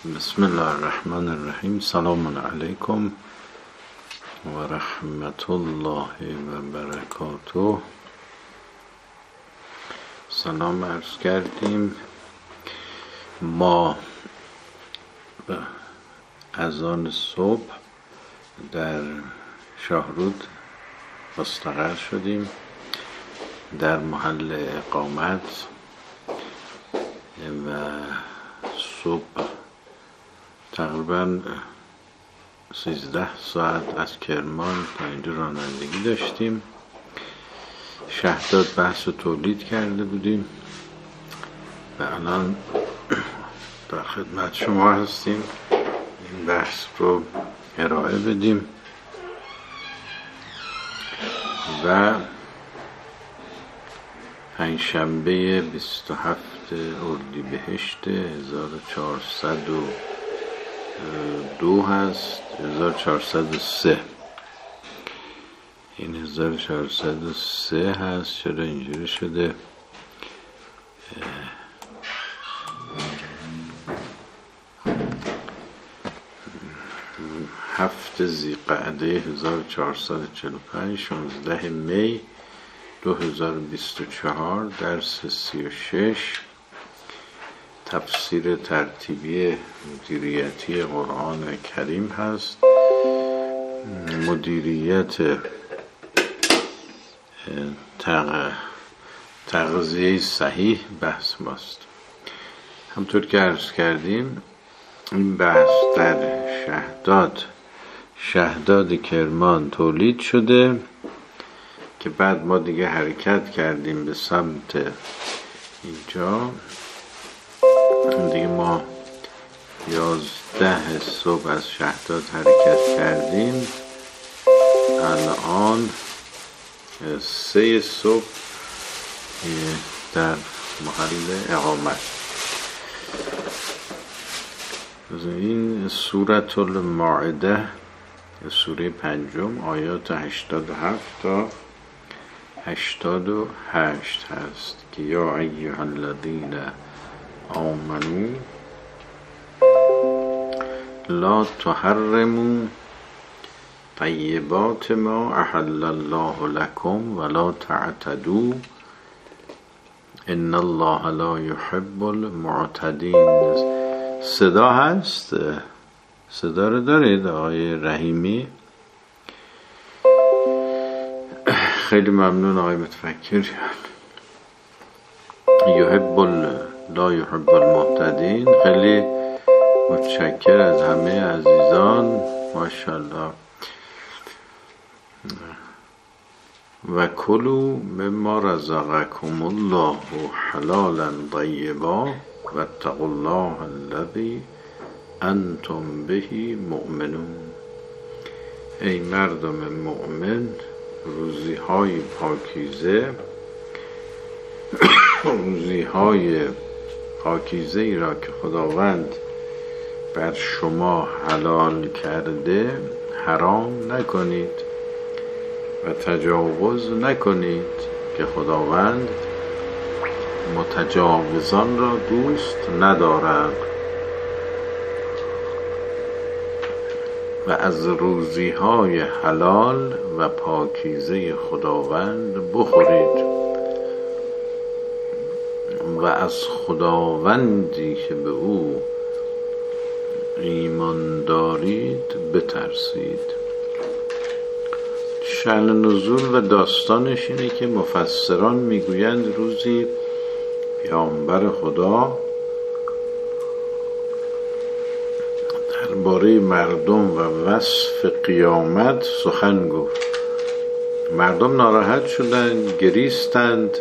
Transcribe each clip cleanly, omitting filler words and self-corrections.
بسم الله الرحمن الرحیم. سلام علیکم و رحمت الله و برکاته. سلام عرض کردیم. ما به اذان صبح در شاهرود مستقر شدیم در محل اقامت و صبح تقریبا 13 ساعت از کرمان تا اینجا رانندگی داشتیم. شهداد بحث رو تولید کرده بودیم و الان در خدمت شما هستیم این بحث رو ارائه بدیم و پنجشنبه 27 اردیبهشت 1402 هست. 1403 این 1403 هست. چرا اینجوری شده؟ هفت ذیقعده 1445 16 می 2024 درس 36 تفسیر ترتیبی مدیریتی قرآن کریم هست. مدیریت تغذیه صحیح بحث ماست. همطور که عرض کردیم این بحث در شهداد کرمان تولید شده که بعد ما دیگه حرکت کردیم به سمت اینجا. دیگه ما 11 صبح از شهداد حرکت کردیم. الان 3 صبح در محل اقامت. این سورة المائده سوره 5 آیات 87 تا 88 هست که یا ایها الذین آمنوا لا تحرموا طیبات ما احل الله لكم ولا تعتدوا ان الله لا يحب المعتدین. صدا هست؟ صدا رو دارید آقای رحیمی؟ خیلی ممنون آقای متفکر. لا يحب المعتدین. خیلی متشکر از همه عزیزان، ماشاءالله. و کلوا مما رزقکم الله حلالا طیبا و اتقوا الله الذی انتم به مؤمنون. ای مردم مؤمن، روزی‌های پاکیزه ای را که خداوند بر شما حلال کرده حرام نکنید و تجاوز نکنید که خداوند متجاوزان را دوست ندارد. و از روزی‌های حلال و پاکیزه خداوند بخورید و از خداوندی که به او ایمان دارید بترسید. شأن نزول و داستانش اینه که مفسران میگویند روزی پیامبر خدا درباره مردم و وصف قیامت سخن گفت. مردم ناراحت شدند، گریستند.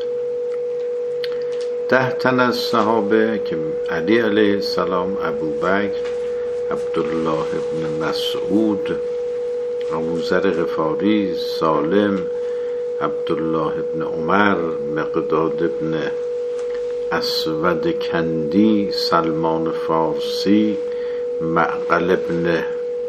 10 تن از صحابه که علی علیه السلام، ابوبکر، عبدالله ابن مسعود، ابوذر غفاری، سالم، عبدالله ابن عمر، مقداد ابن اسود کندی، سلمان فارسی، معقل ابن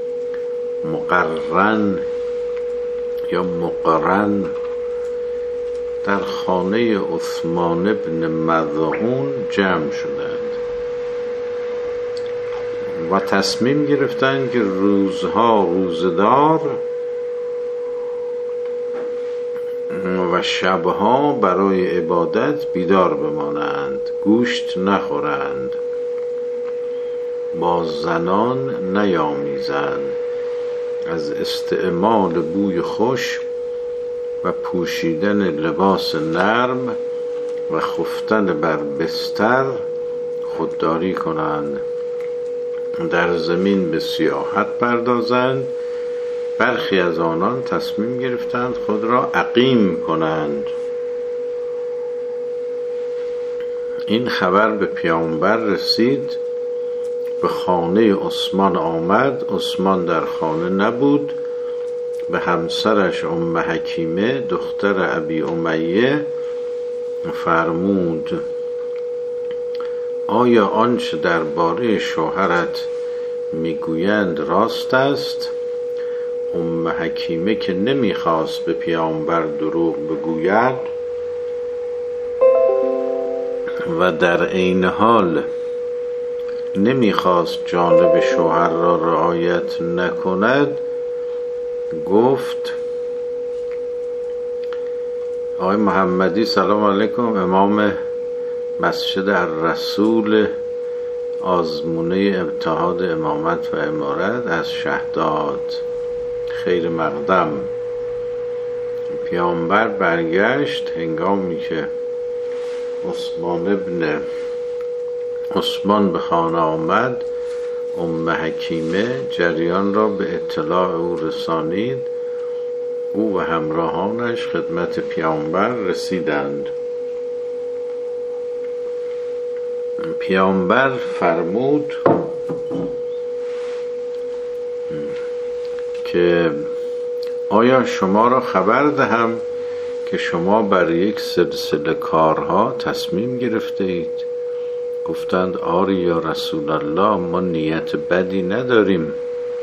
مقرن یا مقرن در خانه عثمان ابن مظعون جمع شدند و تصمیم گرفتند که روزها روزدار و شبها برای عبادت بیدار بمانند، گوشت نخورند، با زنان نیامیزند، از استعمال بوی خوش و پوشیدن لباس نرم و خفتن بر بستر خودداری کنند، در زمین به سیاحت پردازند. برخی از آنان تصمیم گرفتند خود را عقیم کنند. این خبر به پیامبر رسید، به خانه عثمان آمد. عثمان در خانه نبود. به همسرش ام حکیمه دختر ابی امیه فرمود: آیا آنچه درباره شوهرت میگویند راست است؟ ام حکیمه که نمیخواست به پیامبر دروغ بگوید و در عین حال نمیخواست جانب شوهر را رعایت نکند، گفت: آقای محمدی سلام علیکم، امام مسجد الرسول آزمونه اتحاد امامت و امارت از شهداد، خیر مقدم. پیامبر برگشت هنگامی که عثمان به خانه آمد. ام حکیمه جریان را به اطلاع او رسانید. او و همراهانش خدمت پیامبر رسیدند. پیامبر فرمود که آیا شما را خبر دهم که شما بر یک سلسله کارها تصمیم گرفته اید؟ گفتند آری یا رسول الله، ما نیت بدی نداریم.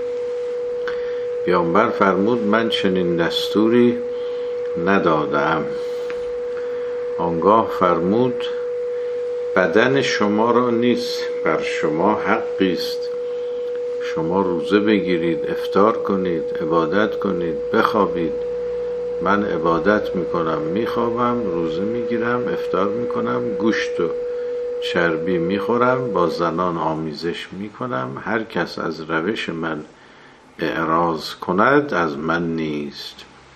پیامبر فرمود من چنین دستوری ندادم. آنگاه فرمود بدن شما را نیست، بر شما حقی است. شما روزه بگیرید، افطار کنید، عبادت کنید، بخوابید. من عبادت میکنم، میخوابم، روزه میگیرم، افطار میکنم، گوشت و چربی میخورم، با زنان آمیزش میکنم. هر کس از روش من اعراض کند از من نیست.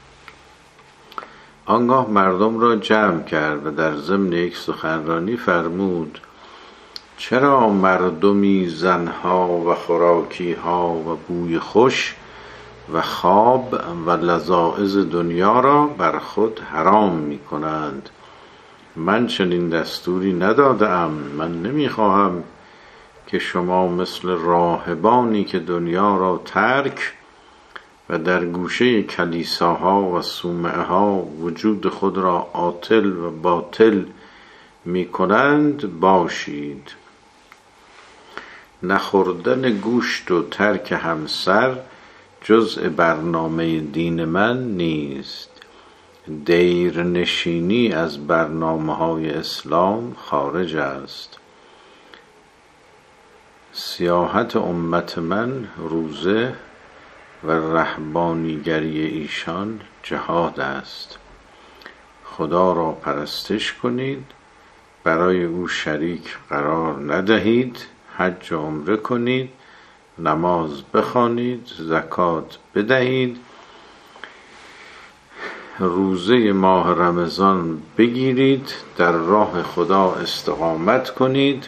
آنگاه مردم را جمع کرد و در ضمن یک سخنرانی فرمود چرا مردمی زنها و خوراکیها و بوی خوش و خواب و لذائذ دنیا را بر خود حرام می کنند؟ من چنین دستوری ندادم. من نمیخواهم که شما مثل راهبانی که دنیا را ترک و در گوشه کلیساها و صومعه ها وجود خود را عاطل و باطل می کنند باشید. نخوردن گوشت و ترک همسر جزء برنامه دین من نیست. دیر نشینی از برنامه های اسلام خارج است. سیاحت امت من روزه و رهبانیگری ایشان جهاد است. خدا را پرستش کنید، برای او شریک قرار ندهید، حج و عمره کنید، نماز بخوانید، زکات بدهید، روزه ماه رمضان بگیرید، در راه خدا استقامت کنید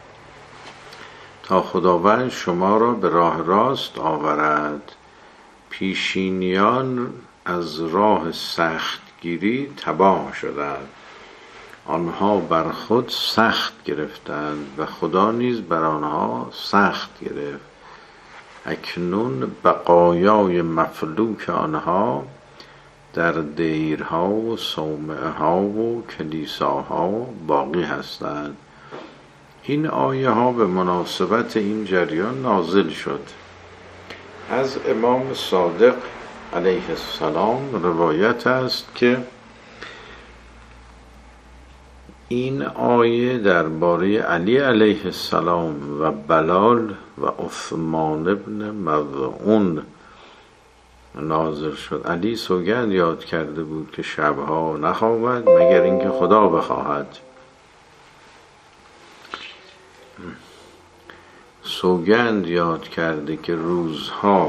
تا خداوند شما را به راه راست آورد. پیشینیان از راه سختگیری تباه شدند. آنها بر خود سخت گرفتند و خدا نیز بر آنها سخت گرفت. اکنون بقایای مفلوک آنها در دیرها و صومعه ها و کلیساها باقی هستند. این آیه ها به مناسبت این جریان نازل شد. از امام صادق علیه السلام روایت است که این آیه درباره علی علیه السلام و بلال و عثمان ابن مظعون نازل شد. علی سوگند یاد کرده بود که شبها نخوابد مگر اینکه خدا بخواهد. سوگند یاد کرده که روزها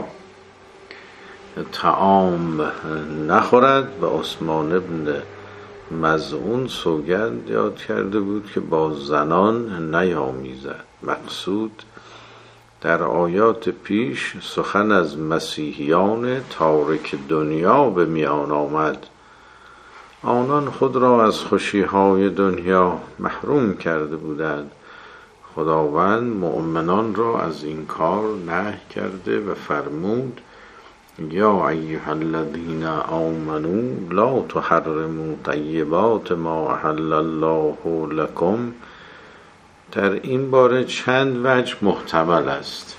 طعام نخورد و عثمان ابن مظعون سوگند یاد کرده بود که با زنان نیامیزد. مقصود در آیات پیش سخن از مسیحیان تارک دنیا به میان آمد. آنان خود را از خوشیهای دنیا محروم کرده بودند. خداوند مؤمنان را از این کار نهی کرده و فرمود یا ایها الذین آمنوا لا تحرموا طیبات ما احل الله لکم. در این باره چند وجه محتمل است.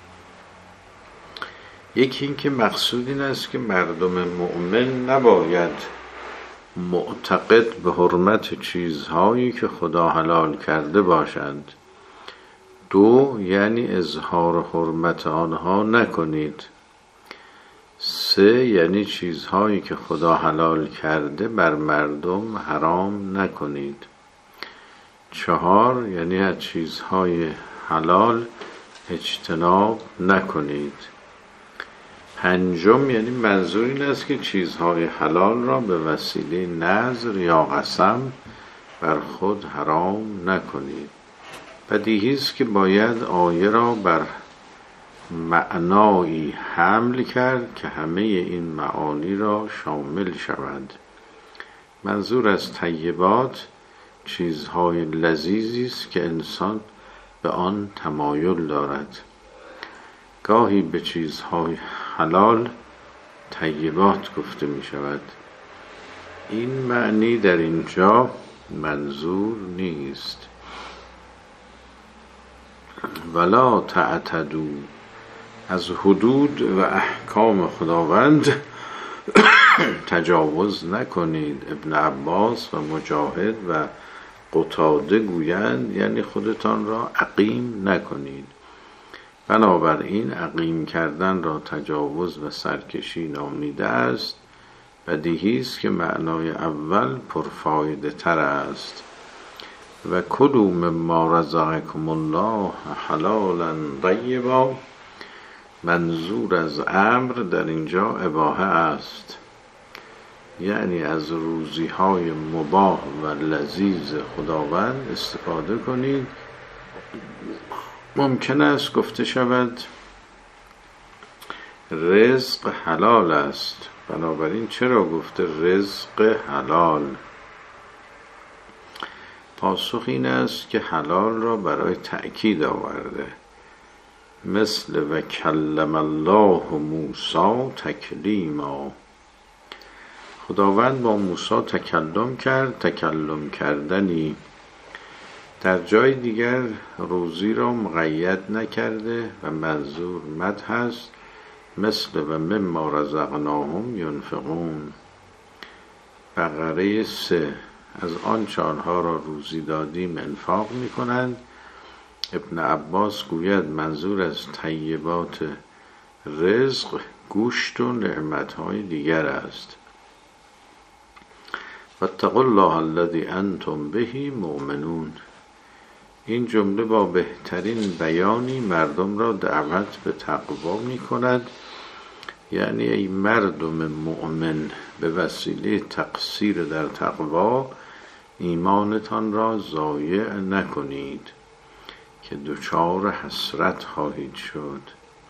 یکی این که مقصود این است که مردم مؤمن نباید معتقد به حرمت چیزهایی که خدا حلال کرده باشند. دو، یعنی اظهار حرمت آنها نکنید. سه، یعنی چیزهایی که خدا حلال کرده بر مردم حرام نکنید. چهار، یعنی از چیزهای حلال اجتناب نکنید. پنجم، یعنی منظور این است که چیزهای حلال را به وسیله نذر یا قسم بر خود حرام نکنید. بدیهی است که باید آیه را بر معنایی حمل کرد که همه این معانی را شامل شود. منظور از طیبات چیزهای لذیذی است که انسان به آن تمایل دارد. گاهی به چیزهای حلال طیبات گفته می شود. این معنی در اینجا منظور نیست. ولا تعتدوا، از حدود و احکام خداوند تجاوز نکنید. ابن عباس و مجاهد و قتاده گویند یعنی خودتان را عقیم نکنید. بنابراین عقیم کردن را تجاوز و سرکشی نامیده است. بدیهی است که معنای اول پرفایده تر است. و کلوا مما رزقکم الله حلالا طیبا. منظور از امر در اینجا اباحه است، یعنی از روزی‌های مباح و لذیذ خداوند استفاده کنید. ممکن است گفته شود رزق حلال است، بنابراین چرا گفته رزق حلال؟ پاسخ این است که حلال را برای تأکید آورده، مثل و کلم الله موسی تکلیما. خداوند با موسی تکلم کرد، تکلم کردنی. در جای دیگر روزی را مقید نکرده و منظور مدح است، مثل و مما رزقناهم ینفقون. بقره 3 از آنچه آنها را روزی دادیم انفاق می کنند. ابن عباس گوید منظور از طیبات رزق گوشت و نعمتهای دیگر است. واتقوا الله الذی انتم به مؤمنون. این جمله با بهترین بیانی مردم را دعوت به تقوا می کند، یعنی ای مردم مؤمن به وسیله تقصیر در تقوا ایمانتان را ضایع نکنید که دچار حسرت خواهید شد.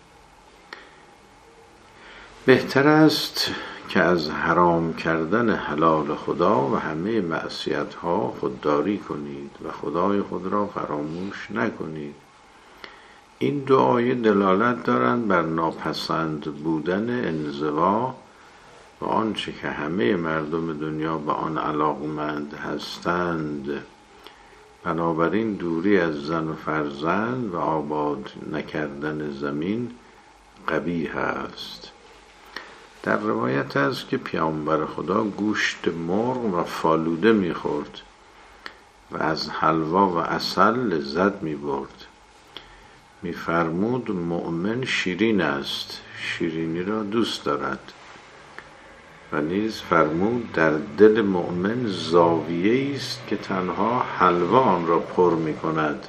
بهتر است که از حرام کردن حلال خدا و همه معصیت‌ها خودداری کنید و خدای خود را فراموش نکنید. این دو آیه دلالت دارند بر ناپسند بودن انزوا و آنچه که همه مردم دنیا به آن علاقمند هستند. بنابراین دوری از زن و فرزند و آباد نکردن زمین قبیح است. در روایت است که پیامبر خدا گوشت مرغ و فالوده می‌خورد. و از حلوا و عسل لذت می برد. می فرمود مؤمن شیرین است، شیرینی را دوست دارد. و نیز فرمود در دل مؤمن زاویه است که تنها حلوا آن را پر می کند.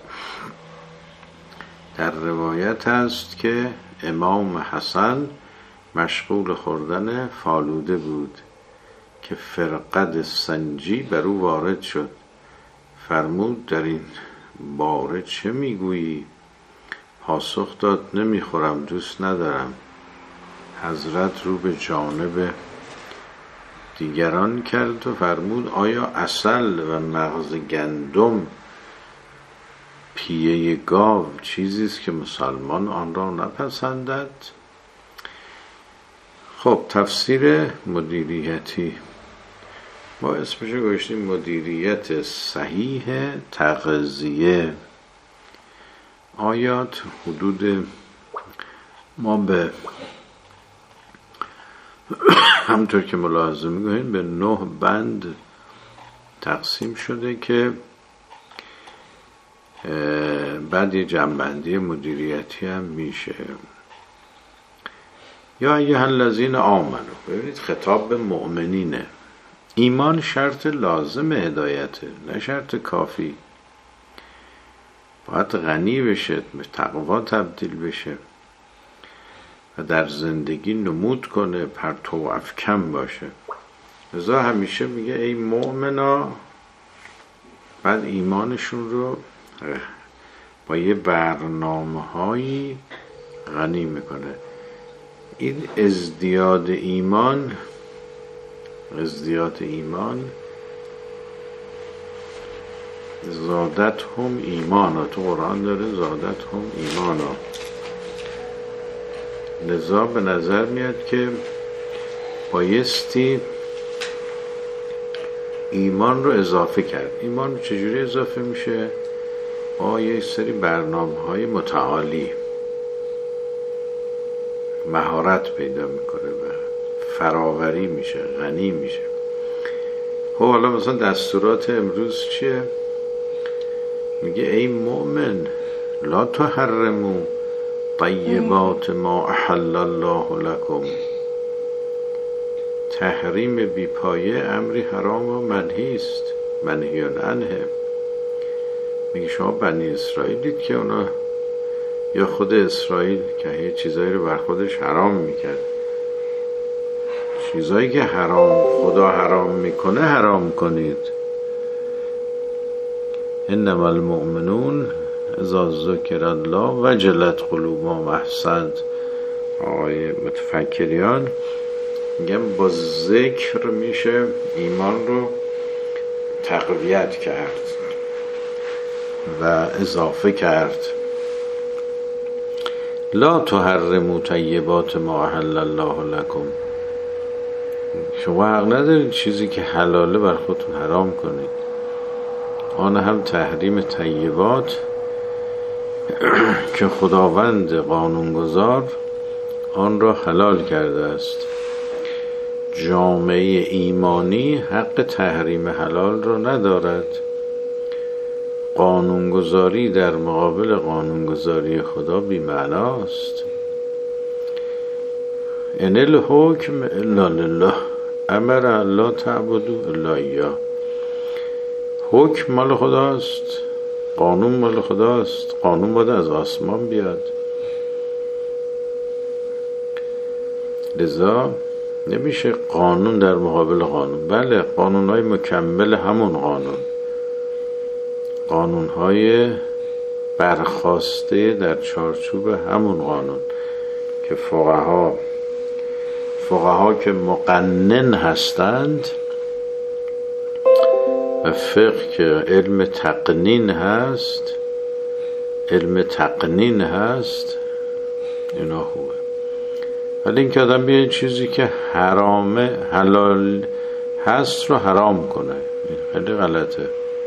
در روایت است که امام حسن مشغول خوردن فالوده بود که فرقد سنجی بر او وارد شد. فرمود در این باره چه میگویی؟ پاسخ داد نمیخورم، دوست ندارم. حضرت رو به جانب دیگران کرد و فرمود آیا عسل و مغز گندم پیه گاو چیزی است که مسلمان آن را نپسندد؟ خب تفسیر مدیریتی ما اسمشو گذاشتیم مدیریت صحیح تغذیه. آیات حدود ما به همطور که ملاحظه می‌کنید به 9 بند تقسیم شده که بعد یه جنبندی مدیریتی هم میشه. یا ایها الذین آمنو، ببینید خطاب به مؤمنینه. ایمان شرط لازم هدایته، نه شرط کافی. باید غنی بشه، به تقوا تبدیل بشه و در زندگی نمود کنه، پرتو و افکن باشه. لذا همیشه میگه ای مؤمنا، بعد ایمانشون رو با یه برنامه‌هایی غنی میکنه. این ازدیاد ایمان زادت هم ایمانا، تو قرآن داره زادت هم ایمانا. لذا به نظر میاد که بایستی ایمان رو اضافه کرد. ایمان چجوری اضافه میشه؟ با یه سری برنامه‌های متعالی مهارت پیدا میکنه و فراوری میشه، غنی میشه. خب حالا مثلا دستورات امروز چیه؟ میگه ای مؤمن لا تحرموا طیبات ما احل الله لكم. تحریم بیپایه امری حرام و منهی است، منهی عنه. میگه شما بنی اسرائیل دید که اونا یا خود اسرائیل که یه چیزایی رو بر خودش حرام میکرد، چیزایی که خدا حرام میکنه حرام کنید. انما المؤمنون اذا ذکر الله وجلت قلوبهم. احسنت آقای متفکریان میگم با ذکر میشه ایمان رو تقویت کرد و اضافه کرد. لا تحرموا طیبات ما احل الله لكم. شما حق ندارید چیزی که حلاله بر خودتون حرام کنید. آن هم تحریم طیبات که خداوند قانونگذار آن را حلال کرده است. جامعه ایمانی حق تحریم حلال را ندارد. قانونگذاری در مقابل قانونگذاری خدا بی‌معناست. ان الحکم الا لله امر الا تعبدوا الا اياه. حکم مال خداست، قانون مال خداست. قانون باید از آسمان بیاد. لذا نمیشه قانون در مقابل قانون. بله قانونهای مکمل همون قانونهای برخاسته در چارچوب همون قانون که فقها که مقنن هستند و فقه که علم تقنین هست اینا خوبه. ولی این که آدم بیه چیزی که حرامه حلال هست رو حرام کنه، این خیلی غلطه.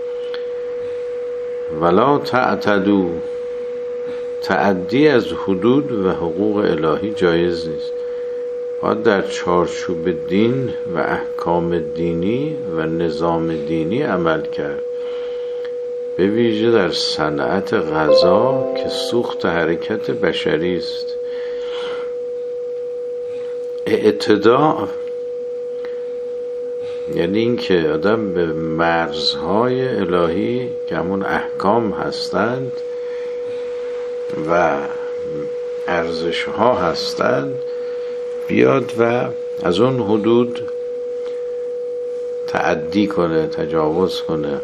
ولا تعتدوا، تعدی از حدود و حقوق الهی جایز نیست. باید در چارچوب دین و احکام دینی و نظام دینی عمل کرد. به ویژه در صنعت غذا که سوخت حرکت بشری است. اعتداء یعنی این که آدم به مرزهای الهی که همون احکام هستند و ارزشها هستند بیاد و از اون حدود تعدی کنه، تجاوز کنه.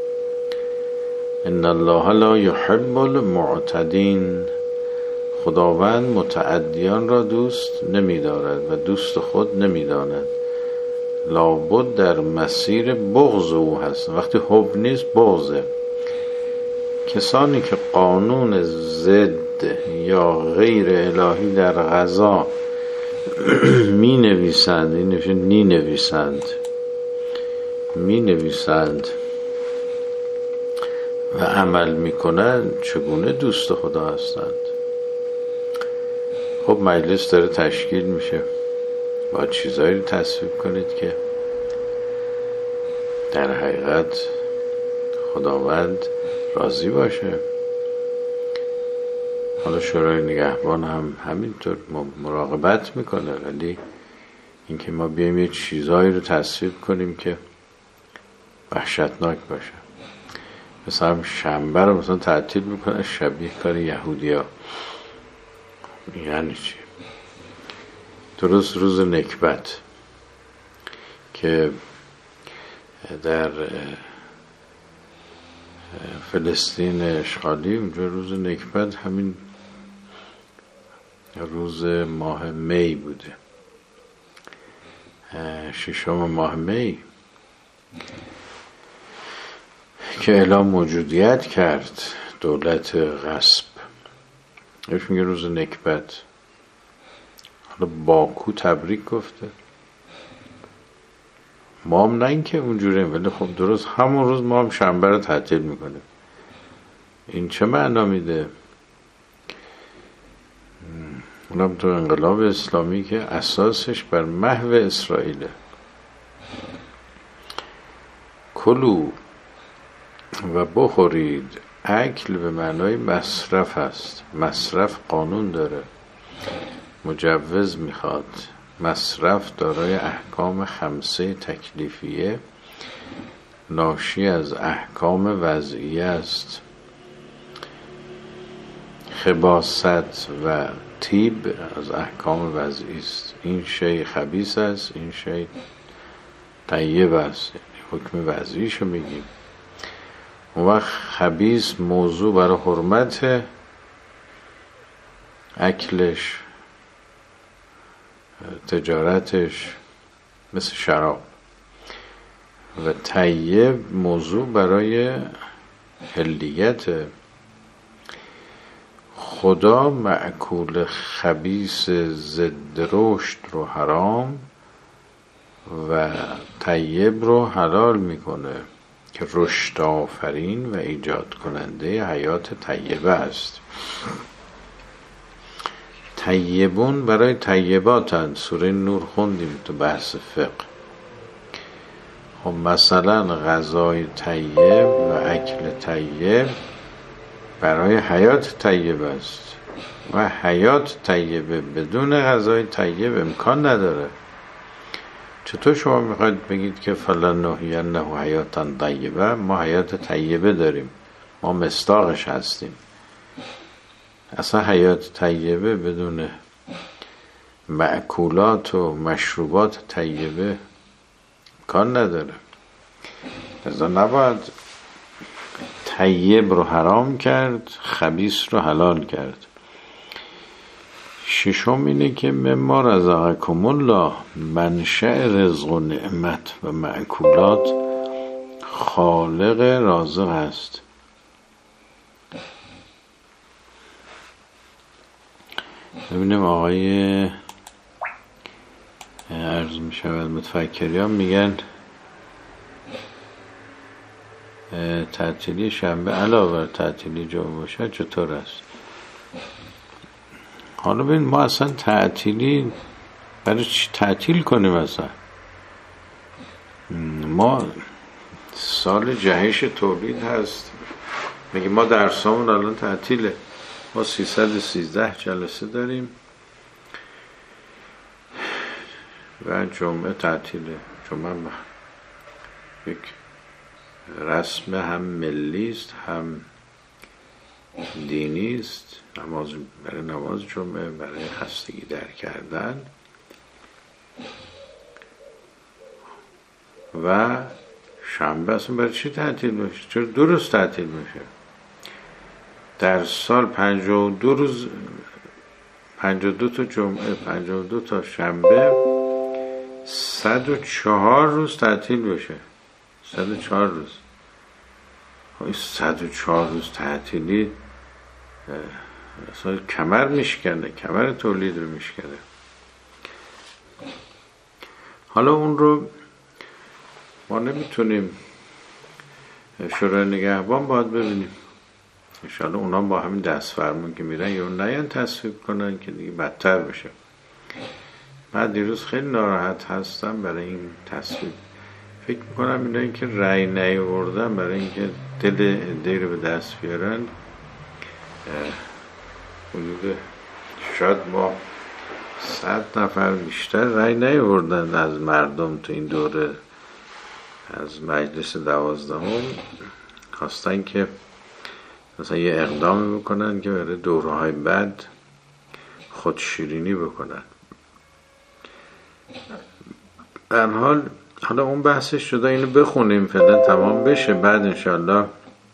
ان الله لا یحب المعتدین، خداوند متعدیان را دوست نمی‌دارد و دوست خود نمی‌داند. لابد در مسیر بغض او هست. وقتی حب نیست بغضه. کسانی که قانون ضد یا غیر الهی در غذا می نویسند، این نوشته نی نویسند، می نویسند و عمل می کنند، چگونه دوست خدا هستند؟ خب مجلس داره تشکیل میشه، با چیزایی رو تصویب کنید که در حقیقت خداوند راضی باشه. حالا شورای نگهبان هم همینطور مراقبت میکنه، ولی اینکه ما بیایم یه چیزایی رو تصویب کنیم که وحشتناک باشه، مثلا شنبه رو مثلا تعطیل میکنه، شبیه کار یهودی ها. یعنی چی؟ درست روز نکبت که در فلسطین اشغالی، اونجا روز نکبت همین روز ماه می بوده، 6 ماه می که اعلام موجودیت کرد دولت غصب. ایش میگه روز نکبت. حالا باکو تبریک گفته، ما هم نه این که اونجوریم، ولی خب درست همون روز ما هم شنبه رو تعطیل میکنیم. این چه معنا میده؟ اونم تو انقلاب اسلامی که اساسش بر محو اسرائیله. کلو و بخورید. اکل به معنای مصرف است. مصرف قانون داره، مجوز میخواد. مصرف دارای احکام 5 تکلیفیه ناشی از احکام وضعیه است. خباثت و طیب از احکام وضعی است. این شی خبیث است، این شی طیب است. حکم وضعیشو میگیم. اون وقت خبیث موضوع برای حرمت اکلش، تجارتش، مثل شراب، و طیب موضوع برای حلیت. خدا معکول خبیث ضد رشد رو حرام و طیب رو حلال میکنه که رشد آفرین و ایجاد کننده حیات طیبه است. طیبون برای طیباتن. سوره نور خوندیم تو بحث فقه. خب مثلا غذای طیب و اکل طیب برای حیات طیب است و حیات طیبه بدون غذای طیب امکان نداره. چطور شما میخواید بگید که فلنحیینه حیاتا طیبه؟ ما حیات طیبه داریم، ما مصداقش هستیم. اصلا حیات طیبه بدون مأکولات و مشروبات طیبه امکان نداره. لذا نباید طیب رو حرام کرد، خبیث رو حلال کرد. 6 اینه که مما رزقکم الله، منشأ رزق و نعمت و مأکولات خالق رازق است. ببینیم آقای عرض می شود متفکریان میگن تعطیلی شنبه علاوه بر تعطیلی جمعه باشه چطور است؟ حالا ببین ما اصلا تعطیلی برای چی تعطیل کنیم؟ اصلا ما سال جهش تولید هست میگه ما درسامون الان تعطیله، ما 313 جلسه داریم و جمعه تعطیله. جمعه یک رسم هم ملی است هم دینی است، برای نماز جمعه، برای خستگی در کردن و شنبه اصلا برای چی تعطیل باشه؟ چرا 2 روز تعطیل باشه؟ در سال 52 روز، 52 تا جمعه، 52 تا شنبه، 104 روز تعطیل باشه. 104 روز. 104 روز تعطیلی اصلا کمر میشکنه، کمر تولید رو میشکنه. حالا اون رو ما نمیتونیم، شورای نگهبان باید ببینیم انشاءالله اونا با همین دست فرمون که میرن یا نیان تصویب کنن که دیگه بدتر بشه. من دیروز خیلی ناراحت هستم برای این تصویب. فکر میکنم اینا این که رأی نیاوردن برای اینکه دل عده‌ای رو به دست بیارن، حدود شاید ما 100 نفر بیشتر رأی نیاوردن از مردم تو این دوره از مجلس 12 خواستن که مثلا یه اقدامی بکنن که برای دوره‌های بعد خودشیرینی بکنن. در حالا اون بحثش شده، اینو بخونیم فعلا تمام بشه، بعد انشالله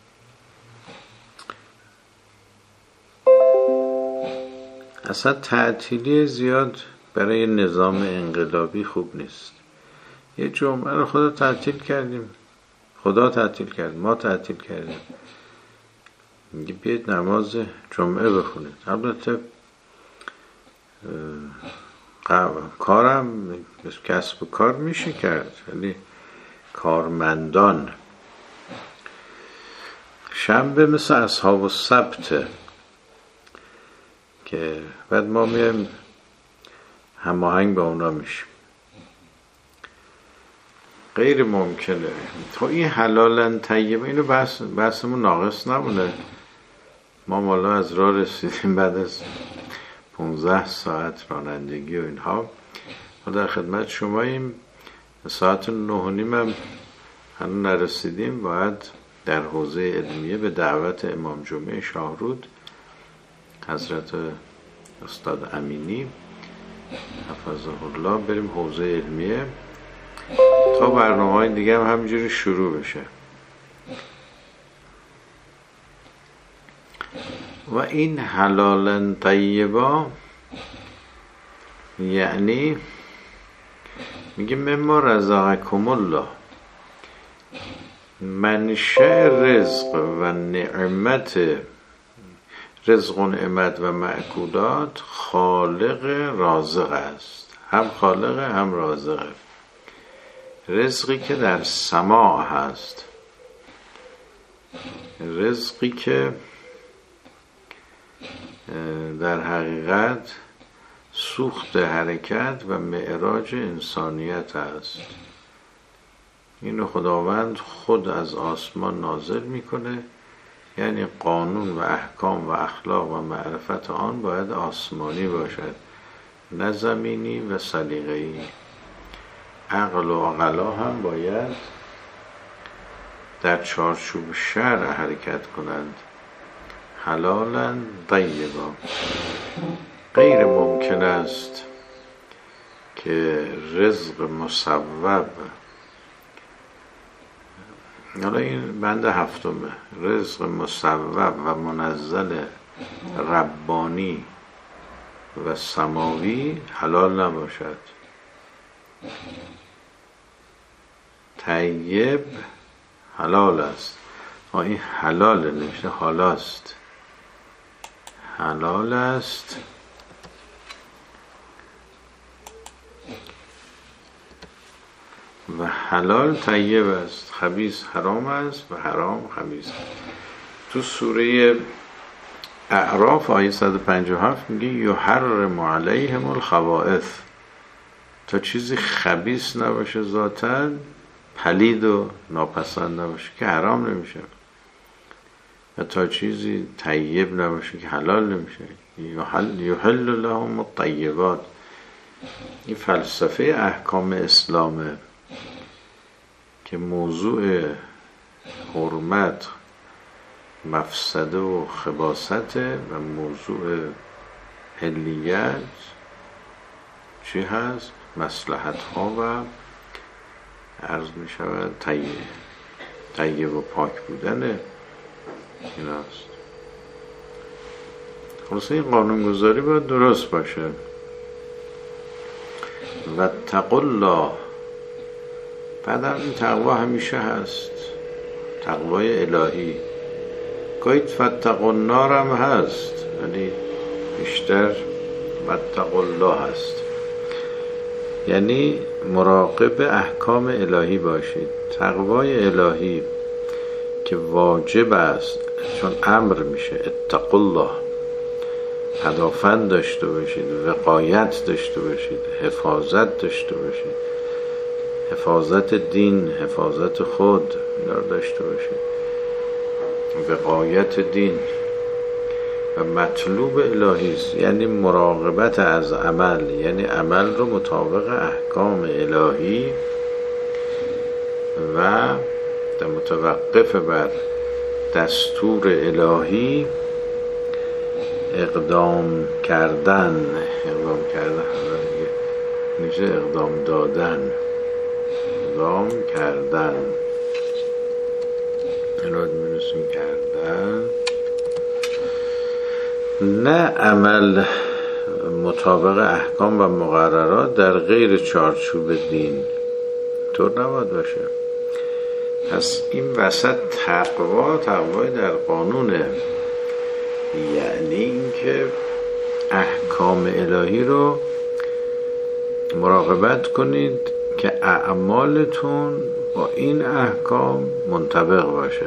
اصلا تعطیلی زیاد برای نظام انقلابی خوب نیست. یه جمعه رو خدا تعطیل کردیم، خدا تعطیل کرد، ما تعطیل کردیم، میگه بیاید نماز جمعه بخونید. البته کارم کسب و کار میشه کرد، ولی کارمندان شنبه مثل اصحاب السبت که بعد ما میایم هماهنگ با اونا میشیم، غیر ممکنه. تو این حلالن طیبه، اینو بحثمون ناقص نمونه. ما مالا از راه رسیدیم بعد از 15 ساعت رانندگی و اینها، ما در خدمت شماییم. ساعت 9:30 هم هنوز نرسیدیم. باید در حوزه علمیه به دعوت امام جمعه شاهرود حضرت استاد امینی حفظه الله بریم حوزه علمیه تا برنامه‌های دیگه هم همینجوری شروع بشه. و این حلالا طیبا یعنی میگه مما رزقکم الله، منشأ رزق و نعمت، رزق و نعمت و معکولات خالق رازق است، هم خالق هم رازقه. رزقی که در سماع هست، رزقی که در حقیقت سوخت حرکت و معراج انسانیت است. اینو خداوند خود از آسمان نازل میکنه، یعنی قانون و احکام و اخلاق و معرفت آن باید آسمانی باشد، نه زمینی و سلیقه‌ای. عقل و عقلا هم باید در چارچوب شرع حرکت کنند. حلالا طیبا. غیر ممکن است که رزق مصوب، حالا این بند 7، رزق مصوب و منزل ربانی و سماوی حلال نباشد. طیب حلال است. این حلال نمیشه حالاست، حلال است. و حلال طیب است، خبیث حرام است و حرام خبیث. تو سوره اعراف آیه 157 میگه یحرم علیهم الخبائث، تا چیزی خبیث نباشه ذاتاً، پلید و ناپسند نباشه که حرام نمیشه. و تا چیزی طیب نباشه که حلال نمیشه. یحل لهم الطیبات. این فلسفه احکام اسلامه که موضوع حرمت مفسده و خباثته و موضوع حلیت چی هست؟ مصلحت ها و عرض می شود طیب و پاک بودن این هست. خلاصه این قانونگذاری باید درست باشه. و اتقوا الله. بعدم این تقوا همیشه هست، تقوای الهی. گاهی فاتقوا النار هم هست، یعنی بیشتر واتقوا الله هست، یعنی مراقب احکام الهی باشید. تقوای الهی که واجب است، چون امر میشه اتقوا الله، هدافند داشته باشید، وقایت داشته باشید، حفاظت داشته باشید، حفاظت دین، حفاظت خود داشته باشید، وقایت دین و مطلوب الهی است، یعنی مراقبت از عمل، یعنی عمل رو مطابق احکام الهی و متوقف بر دستور الهی اقدام کردن میشه اقدام دادن، اقدام کردن، الان میرسیم کردن، نه عمل مطابق احکام و مقررات در غیر چارچوب دین. طور نباید باشه. پس این وسط تقوای در قانونه، یعنی اینکه احکام الهی رو مراقبت کنید که اعمالتون با این احکام منطبق باشه،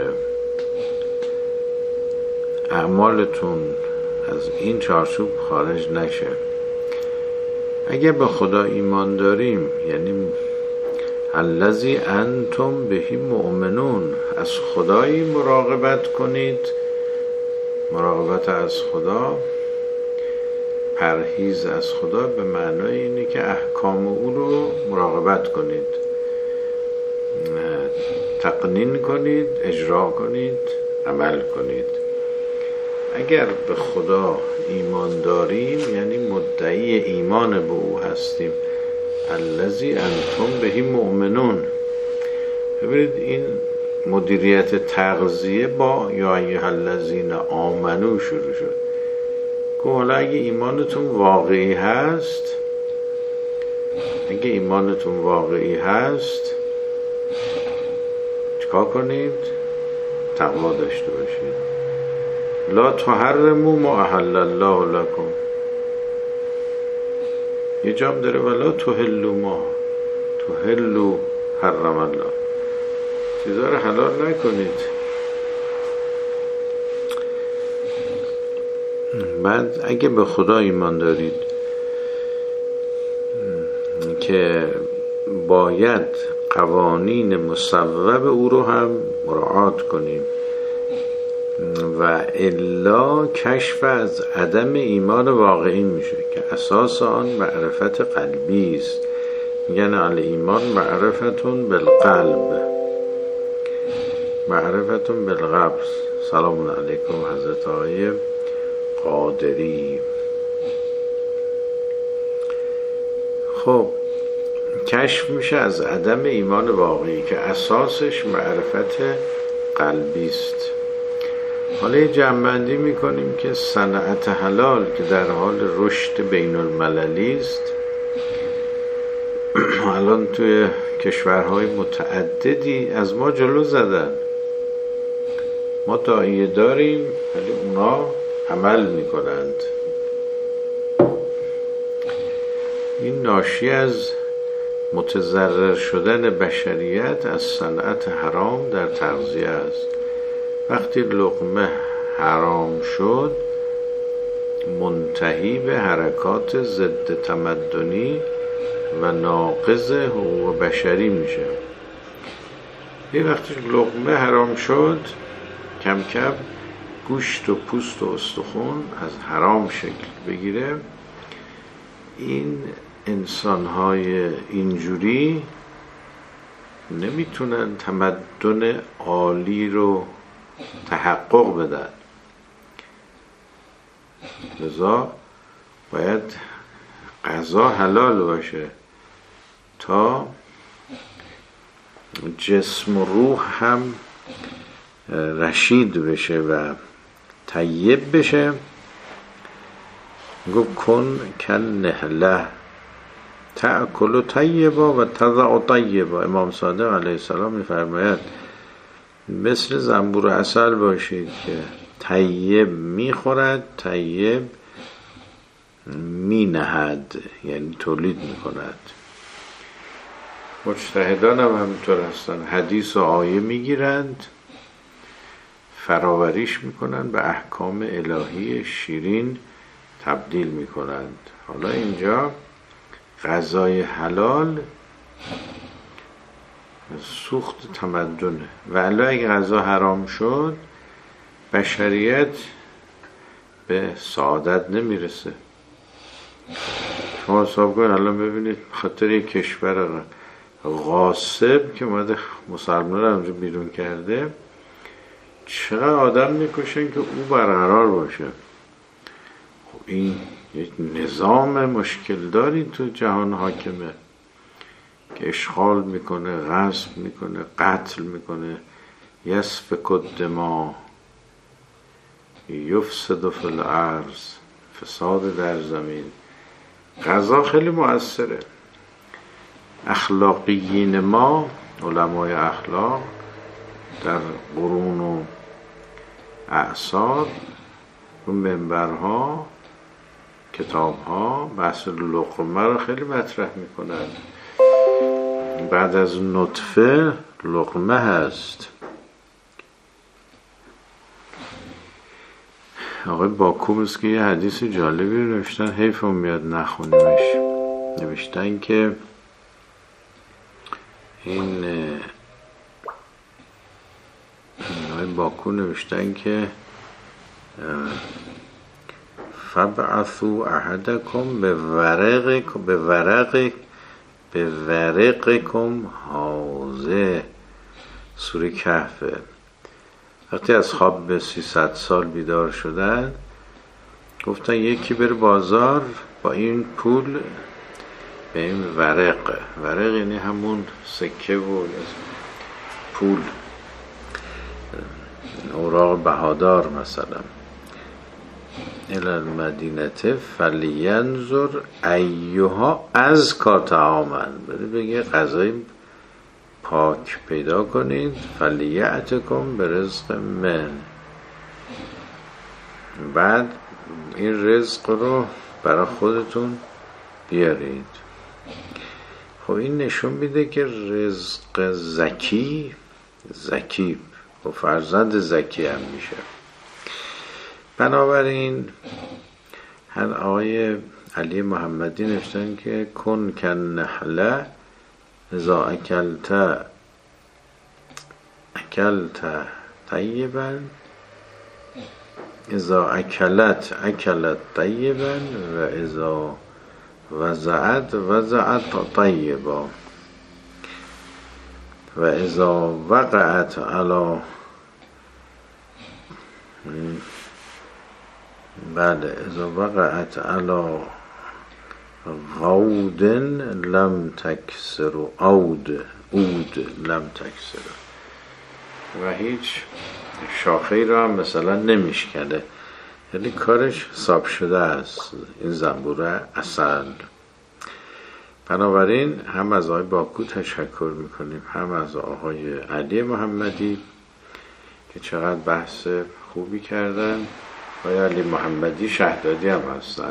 اعمالتون از این چارچوب خارج نشه. اگر به خدا ایمان داریم، یعنی الذی انتم بهی مؤمنون، از خدایی مراقبت کنید. مراقبت از خدا، پرهیز از خدا به معنای اینه که احکام او رو مراقبت کنید، تقنین کنید، اجرا کنید، عمل کنید. اگر به خدا ایمان داریم یعنی مدعی ایمان به او هستیم. الذی انتم بهی مؤمنون. ببینید این مدیریت تغذیه با یا ایها الذین آمنو شروع شد. که حالا اگه ایمانتون واقعی هست، چیکار کنید؟ تقوا داشته باشید. لا تحرموا ما احل الله لكم. یه جام داره ولا تحلوا ما تحلوا حرم الله. چیزا رو حلال نکنید. بعد اگه به خدا ایمان دارید که باید قوانین مصوب او رو هم مراعات کنیم و الا کشف از عدم ایمان واقعی میشه که اساس آن معرفت قلبی است. میگن الایمان معرفتون بالقلب، معرفتون بالقلب. سلام علیکم حضرت آقای قادری. خب کشف میشه از عدم ایمان واقعی که اساسش معرفت قلبی است. حالا یه جمع‌بندی میکنیم که صنعت حلال که در حال رشد بین المللی است، الان توی کشورهای متعددی از ما جلو زدن. ما داعیه داریم ولی اونا عمل میکنند. این ناشی از متضرر شدن بشریت از صنعت حرام در تغذیه است. وقتی لقمه حرام شد منتهی به حرکات ضد تمدنی و ناقض حقوق بشری میشه. یه وقتی لقمه حرام شد کم کم گوشت و پوست و استخون از حرام شکل بگیره، این انسان‌های اینجوری نمیتونن تمدن عالی رو تحقق بدن. لذا باید غذا حلال باشه تا جسم و روح هم رشید بشه و طیب بشه. گفت کن کن نهله تأکل طیبا و تضع طیبا. امام صادق علیه السلام میفرماید مثل زنبور عسل باشید که طیب میخورد، طیب مینهد، یعنی تولید میکند. مجتهدان هم همینطور هستن، حدیث و آیه میگیرند، فراوریش میکنند، به احکام الهی شیرین تبدیل میکنند. حالا اینجا غذای حلال سوخت تمدنه، ولی اگه غذا حرام شد بشریت به سعادت نمیرسه. شما حساب کنید الان ببینید خاطر یک کشور غاصب که اومده مسلمان رو اونجا بیرون کرده چقدر آدم میکشن که او برقرار باشه. خب این یک نظام مشکل داری تو جهان حاکمه که اشغال میکنه، غصب میکنه، قتل میکنه، یسفک الدماء، یفسد فی الارض، فساد در زمین. غذا خیلی مؤثره. اخلاقیین ما، علمای اخلاق در قرون و اعصار و منبرها، کتابها بحث لقمه رو خیلی مطرح میکنن. بعد از نطفه لقمه هست. آقای باکومس که یه حدیث جالبی رو نوشتن، حیفم میاد نخونیمش. نوشتن که این آقای باکو نوشتن که فبعثوا احدکم به ورقکم هازه. سوره کهفه. وقتی از خواب به 300 سال بیدار شدن گفتن یکی بره بازار با این پول به این ورق یعنی همون سکه و پول، اوراق بهادار مثلا، الى المدینه فلینظر ایها ازکا طعاما، بره بگه غذای پاک پیدا کنید، فلیأتکم برزق من، بعد این رزق رو برای خودتون بیارید. خب این نشون میده که رزق زکی و فرزند زکی هم میشه. بنابراین هر آقای علی محمدی نوشتن که کن کن نحله اذا اکلت طیبا، اذا اکلت طیبا و اذا وضعت طیبا و اذا وقعت علی اذا وقعت علی غود لم تکسر عود لم تکسر، و هیچ شاخه‌ای را هم مثلا نمیشکنه، یعنی کارش حساب شده است این زنبور عسل. بنابراین هم از آقای باکو تشکر میکنیم، هم از آقای علی محمدی که چقدر بحث خوبی کردن. آقای علی محمدی شهدادی هم هستن.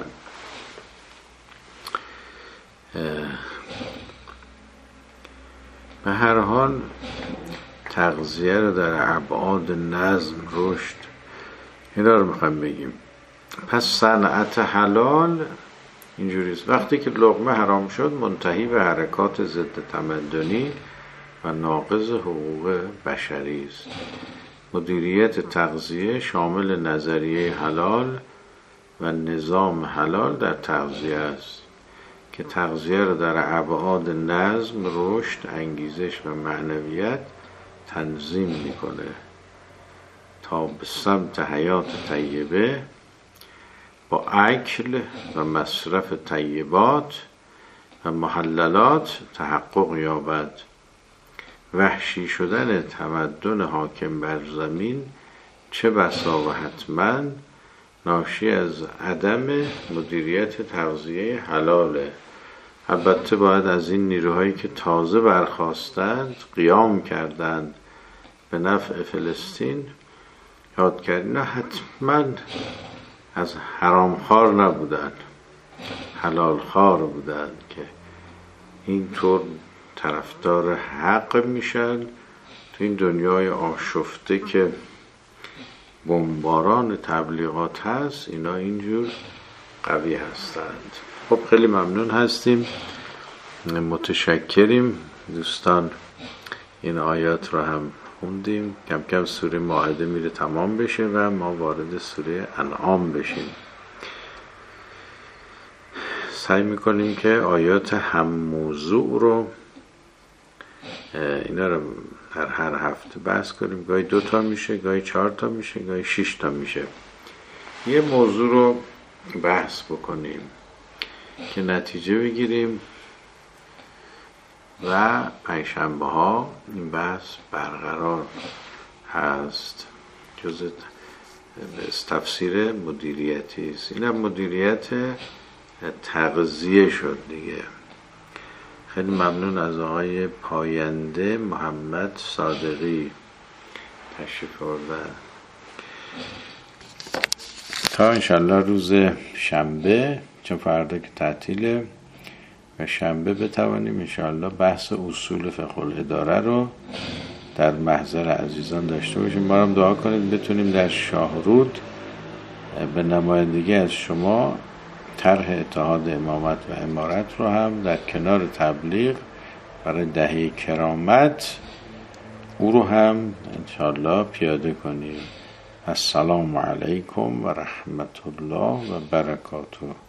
به هر حال تغذیه رو در ابعاد نظم، رشد، اینا رو میخوایم بگیم. پس صنعت حلال اینجوریست. وقتی که لقمه حرام شد منتهی به حرکات ضد تمدنی و ناقض حقوق بشری است. مدیریت تغذیه شامل نظریه حلال و نظام حلال در تغذیه است که تغذیه را در ابعاد نظم، رشد، انگیزش و معنویت تنظیم میکنه تا به سمت حیات طیبه با اکل و مصرف طیبات و محللات تحقق یابد. وحشی شدن تمدن حاکم بر زمین چه بسا و حتما ناشی از عدم مدیریت تغذیه حلاله. البته باید از این نیروهایی که تازه برخاستند، قیام کردند به نفع فلسطین یاد کرد نه حتما از حرامخوار نبودن، حلال خوار بودن که اینطور طرفدار حق میشن. تو این دنیای آشفته که بمباران تبلیغات هست، اینا اینجور قوی هستند. خب خیلی ممنون هستیم، متشکریم دوستان. این آیات رو هم خوندیم، کم کم سوره مائده میره تمام بشه و ما وارد سوره انعام بشیم. سعی میکنیم که آیات هم موضوع رو اینا رو در هر هفته بحث کنیم. گاهی 2 تا میشه، گاهی 4 تا میشه، گاهی 6 تا میشه. یه موضوع رو بحث بکنیم که نتیجه بگیریم و پنجشنبه ها این بحث برقرار هست. جز تفسیر مدیریتی است. این هم مدیریت تغذیه شد دیگه. خیلی ممنون از آقای پاینده محمد صادقی تشریف آوردن. تا انشالله روز شنبه، چون فردا که تعطیله و شنبه بتوانیم انشالله بحث اصول فقه الاداره رو در محضر عزیزان داشته باشیم. ما هم دعا کنید بتونیم در شاهرود به نمایندگی از شما طرح اتحاد امامت و امارت رو هم در کنار تبلیغ برای دهه کرامت او رو هم انشالله پیاده کنیم. السلام علیکم و رحمت الله و برکاته.